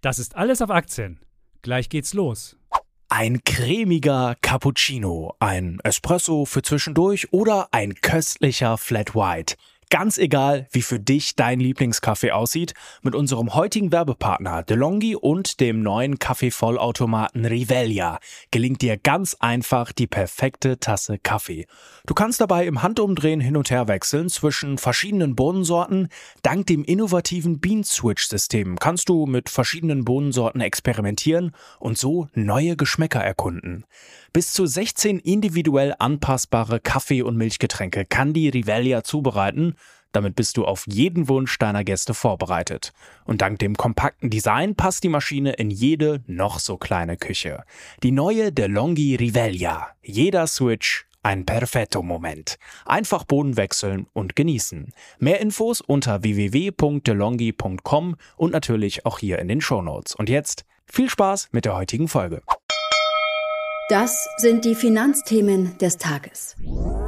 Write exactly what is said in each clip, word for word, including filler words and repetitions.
Das ist alles auf Aktien. Gleich geht's los. Ein cremiger Cappuccino, ein Espresso für zwischendurch oder ein köstlicher Flat White. Ganz egal, wie für dich dein Lieblingskaffee aussieht, mit unserem heutigen Werbepartner DeLonghi und dem neuen Kaffeevollautomaten Rivelia gelingt dir ganz einfach die perfekte Tasse Kaffee. Du kannst dabei im Handumdrehen hin und her wechseln zwischen verschiedenen Bohnensorten. Dank dem innovativen Bean-Switch-System kannst du mit verschiedenen Bohnensorten experimentieren und so neue Geschmäcker erkunden. Bis zu sechzehn individuell anpassbare Kaffee- und Milchgetränke kann die Rivelia zubereiten. Damit bist du auf jeden Wunsch deiner Gäste vorbereitet. Und dank dem kompakten Design passt die Maschine in jede noch so kleine Küche. Die neue DeLonghi Rivelia. Jeder Switch ein perfetto Moment. Einfach Bohnen wechseln und genießen. Mehr Infos unter w w w punkt delonghi punkt com und natürlich auch hier in den Shownotes. Und jetzt viel Spaß mit der heutigen Folge. Das sind die Finanzthemen des Tages.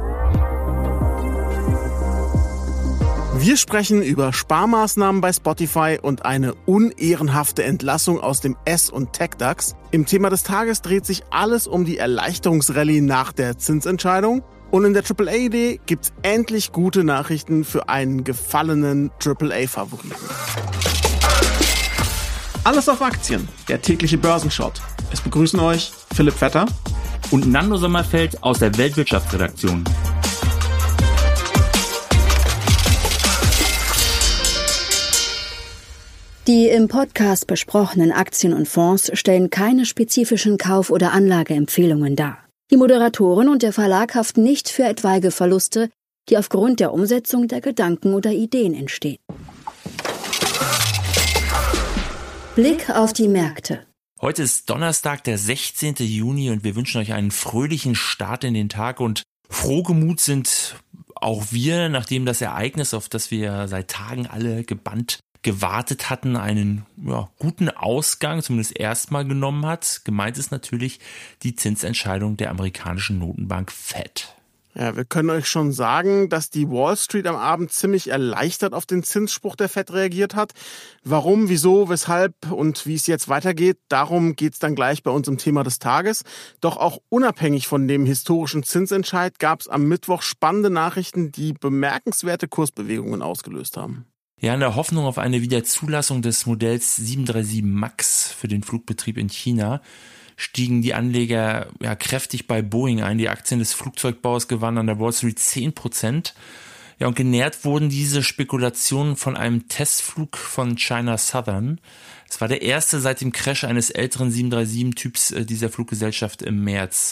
Wir sprechen über Sparmaßnahmen bei Spotify und eine unehrenhafte Entlassung aus dem S- und Tech-DAX. Im Thema des Tages dreht sich alles um die Erleichterungsrallye nach der Zinsentscheidung. Und in der Triple A-Idee gibt's endlich gute Nachrichten für einen gefallenen Triple A-Favoriten. Alles auf Aktien, der tägliche Börsenshot. Es begrüßen euch Philipp Vetter und Nando Sommerfeld aus der Weltwirtschaftsredaktion. Die im Podcast besprochenen Aktien und Fonds stellen keine spezifischen Kauf- oder Anlageempfehlungen dar. Die Moderatoren und der Verlag haften nicht für etwaige Verluste, die aufgrund der Umsetzung der Gedanken oder Ideen entstehen. Blick auf die Märkte. Heute ist Donnerstag, der sechzehnten Juni und wir wünschen euch einen fröhlichen Start in den Tag und frohgemut sind auch wir, nachdem das Ereignis, auf das wir seit Tagen alle gebannt gewartet hatten, einen ja, guten Ausgang zumindest erstmal genommen hat. Gemeint ist natürlich die Zinsentscheidung der amerikanischen Notenbank Fed. Ja, wir können euch schon sagen, dass die Wall Street am Abend ziemlich erleichtert auf den Zinsspruch der Fed reagiert hat. Warum, wieso, weshalb und wie es jetzt weitergeht, darum geht's dann gleich bei uns im Thema des Tages. Doch auch unabhängig von dem historischen Zinsentscheid gab es am Mittwoch spannende Nachrichten, die bemerkenswerte Kursbewegungen ausgelöst haben. Ja, in der Hoffnung auf eine Wiederzulassung des Modells sieben drei sieben Max für den Flugbetrieb in China stiegen die Anleger ja kräftig bei Boeing ein. Die Aktien des Flugzeugbauers gewannen an der Wall Street zehn Prozent. Ja, und genährt wurden diese Spekulationen von einem Testflug von China Southern. Es war der erste seit dem Crash eines älteren sieben drei sieben-Typs dieser Fluggesellschaft im März.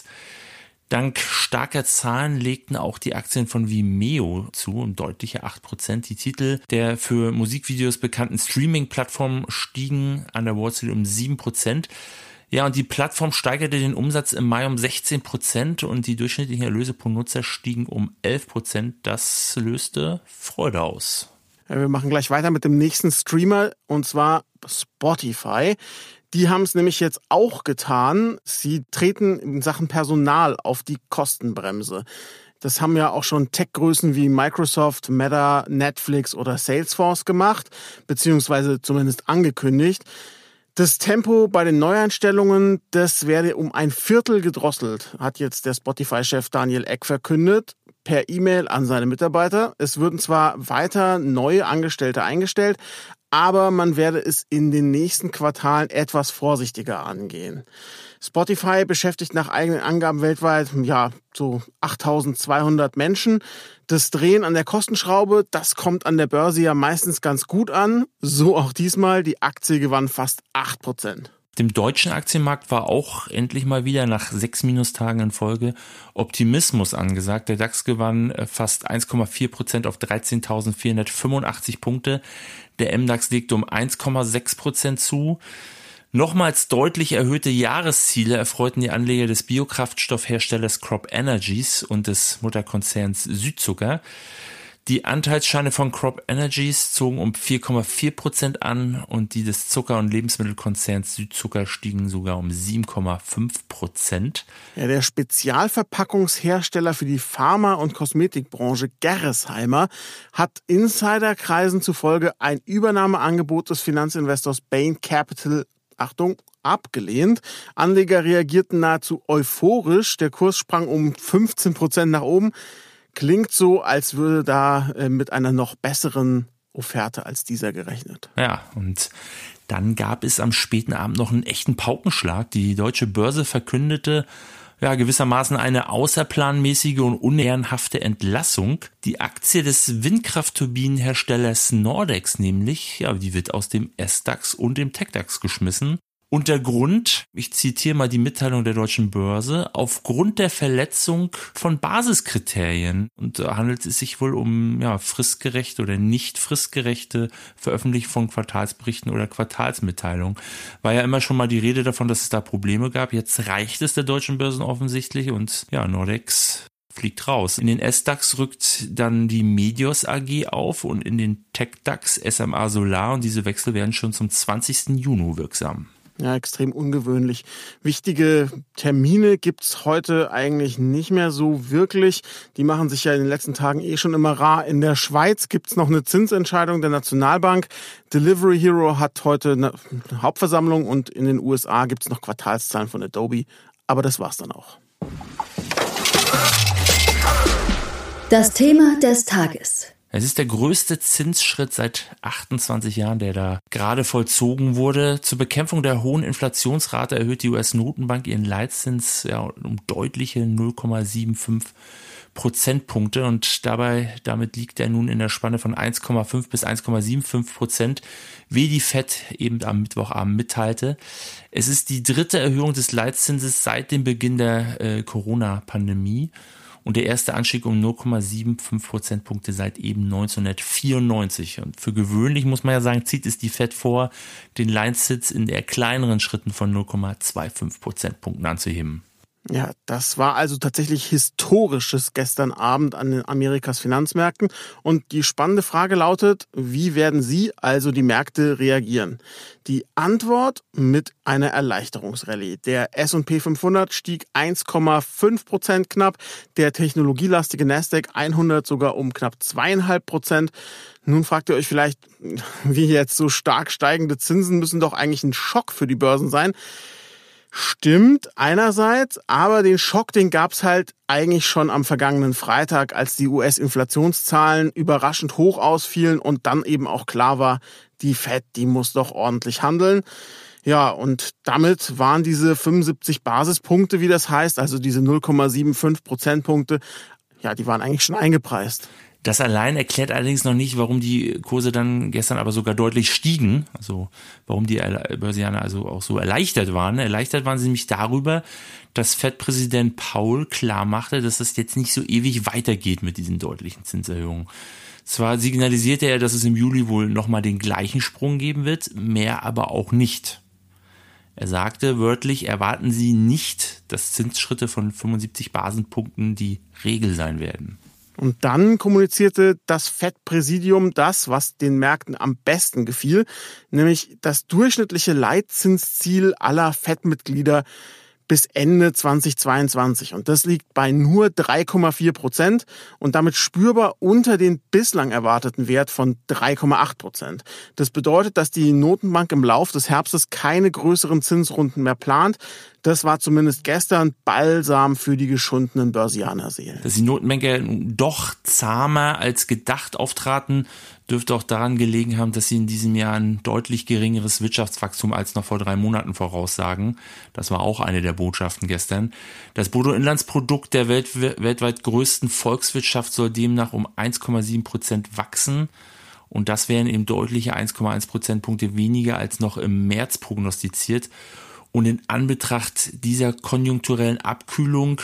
Dank starker Zahlen legten auch die Aktien von Vimeo zu, um deutliche acht Prozent. Die Titel der für Musikvideos bekannten Streaming-Plattform stiegen an der Wall Street um sieben Prozent. Ja, und die Plattform steigerte den Umsatz im Mai um sechzehn Prozent und die durchschnittlichen Erlöse pro Nutzer stiegen um elf Prozent. Das löste Freude aus. Ja, wir machen gleich weiter mit dem nächsten Streamer, und zwar Spotify. Die haben es nämlich jetzt auch getan. Sie treten in Sachen Personal auf die Kostenbremse. Das haben ja auch schon Tech-Größen wie Microsoft, Meta, Netflix oder Salesforce gemacht, beziehungsweise zumindest angekündigt. Das Tempo bei den Neueinstellungen, das werde um ein Viertel gedrosselt, hat jetzt der Spotify-Chef Daniel Ek verkündet, per E-Mail an seine Mitarbeiter. Es würden zwar weiter neue Angestellte eingestellt, aber man werde es in den nächsten Quartalen etwas vorsichtiger angehen. Spotify beschäftigt nach eigenen Angaben weltweit ja so achttausendzweihundert Menschen. Das Drehen an der Kostenschraube, das kommt an der Börse ja meistens ganz gut an. So auch diesmal, die Aktie gewann fast acht Prozent. Dem deutschen Aktienmarkt war auch endlich mal wieder nach sechs Minustagen in Folge Optimismus angesagt. Der DAX gewann fast eins Komma vier Prozent auf dreizehntausendvierhundertfünfundachtzig Punkte. Der M DAX legte um eins Komma sechs Prozent zu. Nochmals deutlich erhöhte Jahresziele erfreuten die Anleger des Biokraftstoffherstellers Crop Energies und des Mutterkonzerns Südzucker. Die Anteilsscheine von Crop Energies zogen um vier Komma vier Prozent an und die des Zucker- und Lebensmittelkonzerns Südzucker stiegen sogar um sieben Komma fünf Prozent. Ja, der Spezialverpackungshersteller für die Pharma- und Kosmetikbranche Gerresheimer hat Insiderkreisen zufolge ein Übernahmeangebot des Finanzinvestors Bain Capital Achtung, abgelehnt. Anleger reagierten nahezu euphorisch. Der Kurs sprang um fünfzehn Prozent nach oben. Klingt so, als würde da mit einer noch besseren Offerte als dieser gerechnet. Ja, und dann gab es am späten Abend noch einen echten Paukenschlag. Die deutsche Börse verkündete ja gewissermaßen eine außerplanmäßige und unehrenhafte Entlassung. Die Aktie des Windkraftturbinenherstellers Nordex nämlich, ja, die wird aus dem S DAX und dem TecDAX geschmissen. Und der Grund, ich zitiere mal die Mitteilung der deutschen Börse, aufgrund der Verletzung von Basiskriterien. Und da handelt es sich wohl um ja, fristgerechte oder nicht fristgerechte Veröffentlichung von Quartalsberichten oder Quartalsmitteilungen. War ja immer schon mal die Rede davon, dass es da Probleme gab. Jetzt reicht es der deutschen Börsen offensichtlich und ja, Nordex fliegt raus. In den S DAX rückt dann die Medios A G auf und in den TecDAX S M A Solar und diese Wechsel werden schon zum zwanzigsten Juni wirksam. Ja, extrem ungewöhnlich. Wichtige Termine gibt's heute eigentlich nicht mehr so wirklich. Die machen sich ja in den letzten Tagen eh schon immer rar. In der Schweiz gibt's noch eine Zinsentscheidung der Nationalbank. Delivery Hero hat heute eine Hauptversammlung und in den U S A gibt's noch Quartalszahlen von Adobe. Aber das war's dann auch. Das Thema des Tages. Es ist der größte Zinsschritt seit achtundzwanzig Jahren, der da gerade vollzogen wurde. Zur Bekämpfung der hohen Inflationsrate erhöht die U S-Notenbank ihren Leitzins ja, um deutliche null Komma fünfundsiebzig Prozentpunkte und dabei, damit liegt er nun in der Spanne von eins Komma fünf bis eins Komma fünfundsiebzig Prozent, wie die Fed eben am Mittwochabend mitteilte. Es ist die dritte Erhöhung des Leitzinses seit dem Beginn der äh, Corona-Pandemie. Und der erste Anstieg um null Komma fünfundsiebzig Prozentpunkte seit eben neunzehnhundertvierundneunzig. Und für gewöhnlich, muss man ja sagen, zieht es die Fed vor, den Leitzins in eher kleineren Schritten von null Komma fünfundzwanzig Prozentpunkten anzuheben. Ja, das war also tatsächlich Historisches gestern Abend an den Amerikas Finanzmärkten. Und die spannende Frage lautet, wie werden Sie, also die Märkte, reagieren? Die Antwort mit einer Erleichterungsrallye. Der S und P fünfhundert stieg eins Komma fünf Prozent knapp, der technologielastige Nasdaq hundert sogar um knapp zwei Komma fünf Prozent. Nun fragt ihr euch vielleicht, wie jetzt so stark steigende Zinsen müssen doch eigentlich ein Schock für die Börsen sein. Stimmt einerseits, aber den Schock, den gab's halt eigentlich schon am vergangenen Freitag, als die U S-Inflationszahlen überraschend hoch ausfielen und dann eben auch klar war, die Fed, die muss doch ordentlich handeln. Ja, und damit waren diese fünfundsiebzig Basispunkte, wie das heißt, also diese null Komma fünfundsiebzig Prozentpunkte, ja, die waren eigentlich schon eingepreist. Das allein erklärt allerdings noch nicht, warum die Kurse dann gestern aber sogar deutlich stiegen. Also warum die Börsianer also auch so erleichtert waren. Erleichtert waren sie nämlich darüber, dass Fed-Präsident Powell klar machte, dass es jetzt nicht so ewig weitergeht mit diesen deutlichen Zinserhöhungen. Zwar signalisierte er, dass es im Juli wohl nochmal den gleichen Sprung geben wird, mehr aber auch nicht. Er sagte wörtlich, erwarten Sie nicht, dass Zinsschritte von fünfundsiebzig Basispunkten die Regel sein werden. Und dann kommunizierte das Fed-Präsidium das, was den Märkten am besten gefiel, nämlich das durchschnittliche Leitzinsziel aller Fed-Mitglieder bis Ende zweitausendzweiundzwanzig. Und das liegt bei nur drei Komma vier Prozent und damit spürbar unter den bislang erwarteten Wert von drei Komma acht Prozent. Das bedeutet, dass die Notenbank im Lauf des Herbstes keine größeren Zinsrunden mehr plant. Das war zumindest gestern Balsam für die geschundenen Börsianerseelen. Dass die Notenbanker doch zahmer als gedacht auftraten, dürfte auch daran gelegen haben, dass sie in diesem Jahr ein deutlich geringeres Wirtschaftswachstum als noch vor drei Monaten voraussagen. Das war auch eine der Botschaften gestern. Das Bruttoinlandsprodukt der Welt, weltweit größten Volkswirtschaft soll demnach um eins Komma sieben Prozent wachsen. Und das wären eben deutliche eins Komma eins Prozentpunkte weniger als noch im März prognostiziert. Und in Anbetracht dieser konjunkturellen Abkühlung,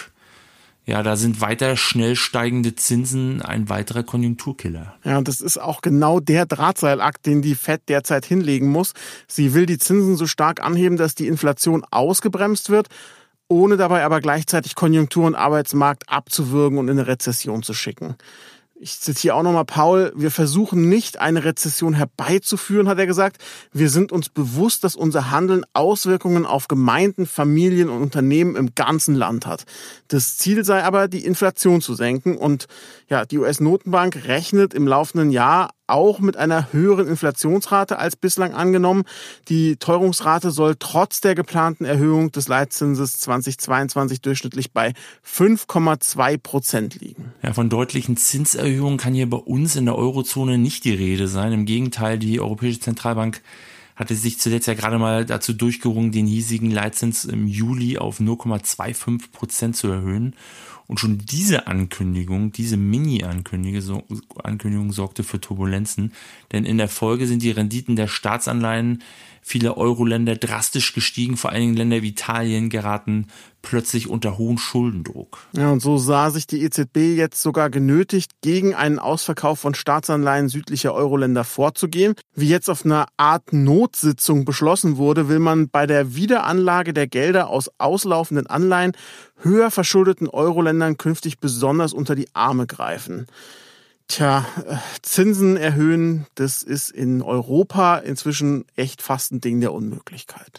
ja, da sind weiter schnell steigende Zinsen ein weiterer Konjunkturkiller. Ja, und das ist auch genau der Drahtseilakt, den die Fed derzeit hinlegen muss. Sie will die Zinsen so stark anheben, dass die Inflation ausgebremst wird, ohne dabei aber gleichzeitig Konjunktur und Arbeitsmarkt abzuwürgen und in eine Rezession zu schicken. Ich zitiere auch nochmal Paul, wir versuchen nicht, eine Rezession herbeizuführen, hat er gesagt. Wir sind uns bewusst, dass unser Handeln Auswirkungen auf Gemeinden, Familien und Unternehmen im ganzen Land hat. Das Ziel sei aber, die Inflation zu senken. Und ja, die U S-Notenbank rechnet im laufenden Jahr auch mit einer höheren Inflationsrate als bislang angenommen. Die Teuerungsrate soll trotz der geplanten Erhöhung des Leitzinses zweitausendzweiundzwanzig durchschnittlich bei fünf Komma zwei Prozent liegen. Ja, von deutlichen Zinserhöhungen kann hier bei uns in der Eurozone nicht die Rede sein. Im Gegenteil, die Europäische Zentralbank hatte sich zuletzt ja gerade mal dazu durchgerungen, den hiesigen Leitzins im Juli auf null Komma fünfundzwanzig Prozent zu erhöhen. Und schon diese Ankündigung, diese Mini-Ankündigung Ankündigung sorgte für Turbulenzen, denn in der Folge sind die Renditen der Staatsanleihen vieler Euro-Länder drastisch gestiegen. Vor allen Dingen Länder wie Italien geraten plötzlich unter hohen Schuldendruck. Ja, und so sah sich die E Z B jetzt sogar genötigt, gegen einen Ausverkauf von Staatsanleihen südlicher Euro-Länder vorzugehen. Wie jetzt auf einer Art Notsitzung beschlossen wurde, will man bei der Wiederanlage der Gelder aus auslaufenden Anleihen höher verschuldeten Euro-Ländern künftig besonders unter die Arme greifen. Tja, Zinsen erhöhen, das ist in Europa inzwischen echt fast ein Ding der Unmöglichkeit.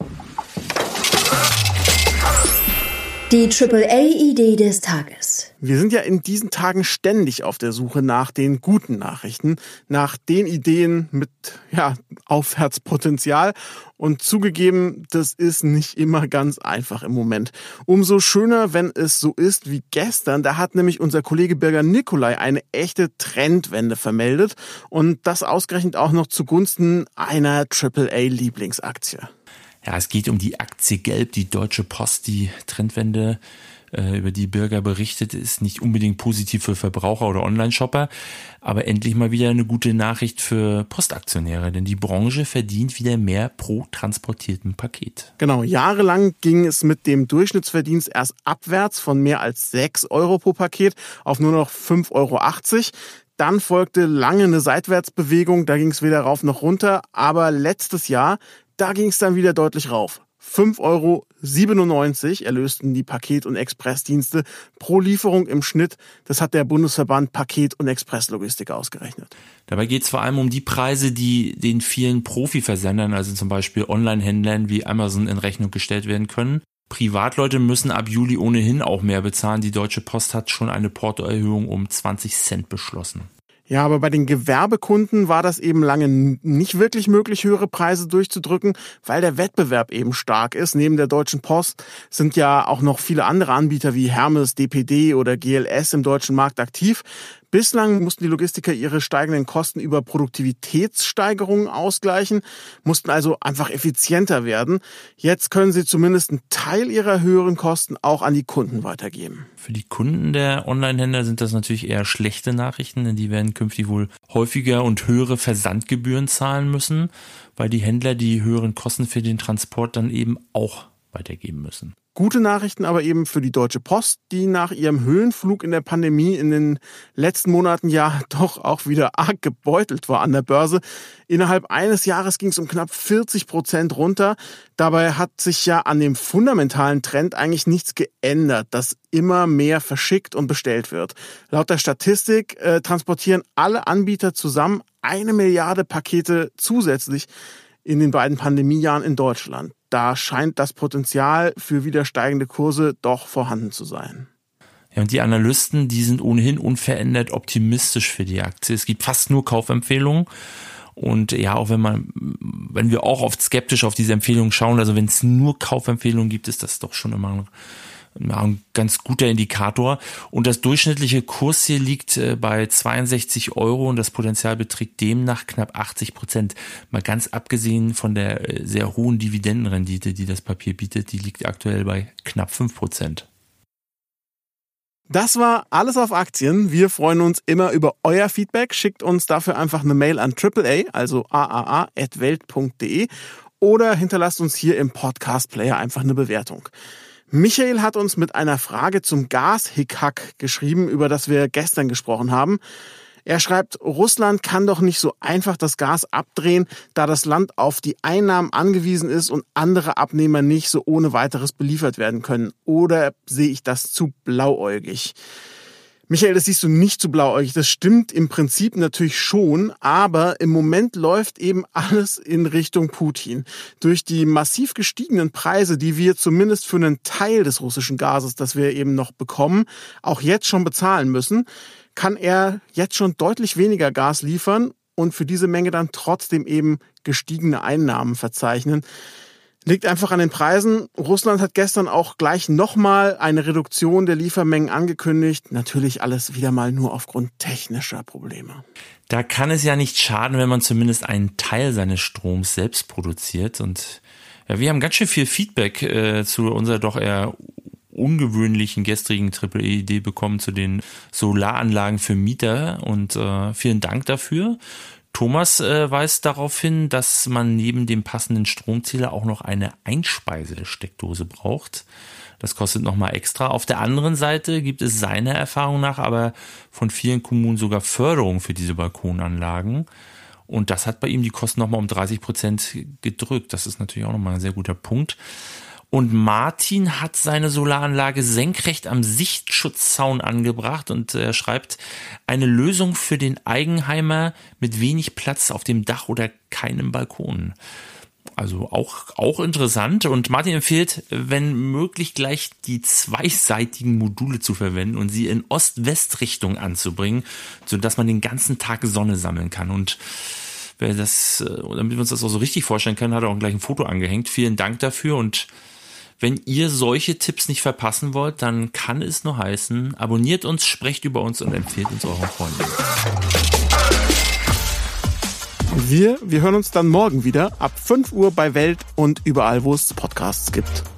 Die Triple A-Idee des Tages. Wir sind ja in diesen Tagen ständig auf der Suche nach den guten Nachrichten, nach den Ideen mit ja, Aufwärtspotenzial. Und zugegeben, das ist nicht immer ganz einfach im Moment. Umso schöner, wenn es so ist wie gestern. Da hat nämlich unser Kollege Birger Nikolai eine echte Trendwende vermeldet. Und das ausgerechnet auch noch zugunsten einer Triple A-Lieblingsaktie. Ja, es geht um die Aktie Gelb, die Deutsche Post. Die Trendwende, äh, über die Birger berichtet, ist nicht unbedingt positiv für Verbraucher oder Online-Shopper, aber endlich mal wieder eine gute Nachricht für Postaktionäre, denn die Branche verdient wieder mehr pro transportierten Paket. Genau, jahrelang ging es mit dem Durchschnittsverdienst erst abwärts von mehr als sechs Euro pro Paket auf nur noch fünf Euro achtzig. Dann folgte lange eine Seitwärtsbewegung, da ging es weder rauf noch runter, aber letztes Jahr, da ging es dann wieder deutlich rauf. fünf Euro siebenundneunzig erlösten die Paket- und Expressdienste pro Lieferung im Schnitt. Das hat der Bundesverband Paket- und Expresslogistik ausgerechnet. Dabei geht es vor allem um die Preise, die den vielen Profiversendern, also zum Beispiel Online-Händlern wie Amazon, in Rechnung gestellt werden können. Privatleute müssen ab Juli ohnehin auch mehr bezahlen. Die Deutsche Post hat schon eine Portoerhöhung um zwanzig Cent beschlossen. Ja, aber bei den Gewerbekunden war das eben lange nicht wirklich möglich, höhere Preise durchzudrücken, weil der Wettbewerb eben stark ist. Neben der Deutschen Post sind ja auch noch viele andere Anbieter wie Hermes, D P D oder G L S im deutschen Markt aktiv. Bislang mussten die Logistiker ihre steigenden Kosten über Produktivitätssteigerungen ausgleichen, mussten also einfach effizienter werden. Jetzt können sie zumindest einen Teil ihrer höheren Kosten auch an die Kunden weitergeben. Für die Kunden der Online-Händler sind das natürlich eher schlechte Nachrichten, denn die werden künftig wohl häufiger und höhere Versandgebühren zahlen müssen, weil die Händler die höheren Kosten für den Transport dann eben auch weitergeben müssen. Gute Nachrichten aber eben für die Deutsche Post, die nach ihrem Höhenflug in der Pandemie in den letzten Monaten ja doch auch wieder arg gebeutelt war an der Börse. Innerhalb eines Jahres ging es um knapp vierzig Prozent runter. Dabei hat sich ja an dem fundamentalen Trend eigentlich nichts geändert, dass immer mehr verschickt und bestellt wird. Laut der Statistik äh, transportieren alle Anbieter zusammen eine Milliarde Pakete zusätzlich in den beiden Pandemiejahren in Deutschland. Da scheint das Potenzial für wieder steigende Kurse doch vorhanden zu sein. Ja, und die Analysten, die sind ohnehin unverändert optimistisch für die Aktie. Es gibt fast nur Kaufempfehlungen. Und ja, auch wenn man, wenn wir auch oft skeptisch auf diese Empfehlungen schauen, also wenn es nur Kaufempfehlungen gibt, ist das doch schon immer ein, ein ganz guter Indikator. Und das durchschnittliche Kursziel liegt bei zweiundsechzig Euro und das Potenzial beträgt demnach knapp achtzig Prozent. Mal ganz abgesehen von der sehr hohen Dividendenrendite, die das Papier bietet, die liegt aktuell bei knapp fünf Prozent. Das war alles auf Aktien. Wir freuen uns immer über euer Feedback. Schickt uns dafür einfach eine Mail an Triple A, also a a a at welt punkt de oder hinterlasst uns hier im Podcast-Player einfach eine Bewertung. Michael hat uns mit einer Frage zum Gas-Hickhack geschrieben, über das wir gestern gesprochen haben. Er schreibt, Russland kann doch nicht so einfach das Gas abdrehen, da das Land auf die Einnahmen angewiesen ist und andere Abnehmer nicht so ohne weiteres beliefert werden können. Oder sehe ich das zu blauäugig? Michael, das siehst du nicht zu blauäugig. Das stimmt im Prinzip natürlich schon, aber im Moment läuft eben alles in Richtung Putin. Durch die massiv gestiegenen Preise, die wir zumindest für einen Teil des russischen Gases, das wir eben noch bekommen, auch jetzt schon bezahlen müssen, kann er jetzt schon deutlich weniger Gas liefern und für diese Menge dann trotzdem eben gestiegene Einnahmen verzeichnen. Liegt einfach an den Preisen. Russland hat gestern auch gleich nochmal eine Reduktion der Liefermengen angekündigt. Natürlich alles wieder mal nur aufgrund technischer Probleme. Da kann es ja nicht schaden, wenn man zumindest einen Teil seines Stroms selbst produziert. Und ja, wir haben ganz schön viel Feedback äh, zu unserer doch eher ungewöhnlichen gestrigen Triple E-Idee bekommen zu den Solaranlagen für Mieter. Und äh, vielen Dank dafür. Thomas äh, weist darauf hin, dass man neben dem passenden Stromzähler auch noch eine Einspeisesteckdose braucht. Das kostet nochmal extra. Auf der anderen Seite gibt es seiner Erfahrung nach aber von vielen Kommunen sogar Förderung für diese Balkonanlagen. Und das hat bei ihm die Kosten nochmal um dreißig Prozent gedrückt. Das ist natürlich auch nochmal ein sehr guter Punkt. Und Martin hat seine Solaranlage senkrecht am Sichtschutzzaun angebracht und er schreibt, eine Lösung für den Eigenheimer mit wenig Platz auf dem Dach oder keinem Balkon. Also auch, auch interessant. Und Martin empfiehlt, wenn möglich gleich die zweiseitigen Module zu verwenden und sie in Ost-West-Richtung anzubringen, sodass man den ganzen Tag Sonne sammeln kann. Und wer das, damit wir uns das auch so richtig vorstellen können, hat er auch gleich ein Foto angehängt. Vielen Dank dafür. Und wenn ihr solche Tipps nicht verpassen wollt, dann kann es nur heißen, abonniert uns, sprecht über uns und empfehlt uns euren Freunden. Wir, wir hören uns dann morgen wieder ab fünf Uhr bei Welt und überall, wo es Podcasts gibt.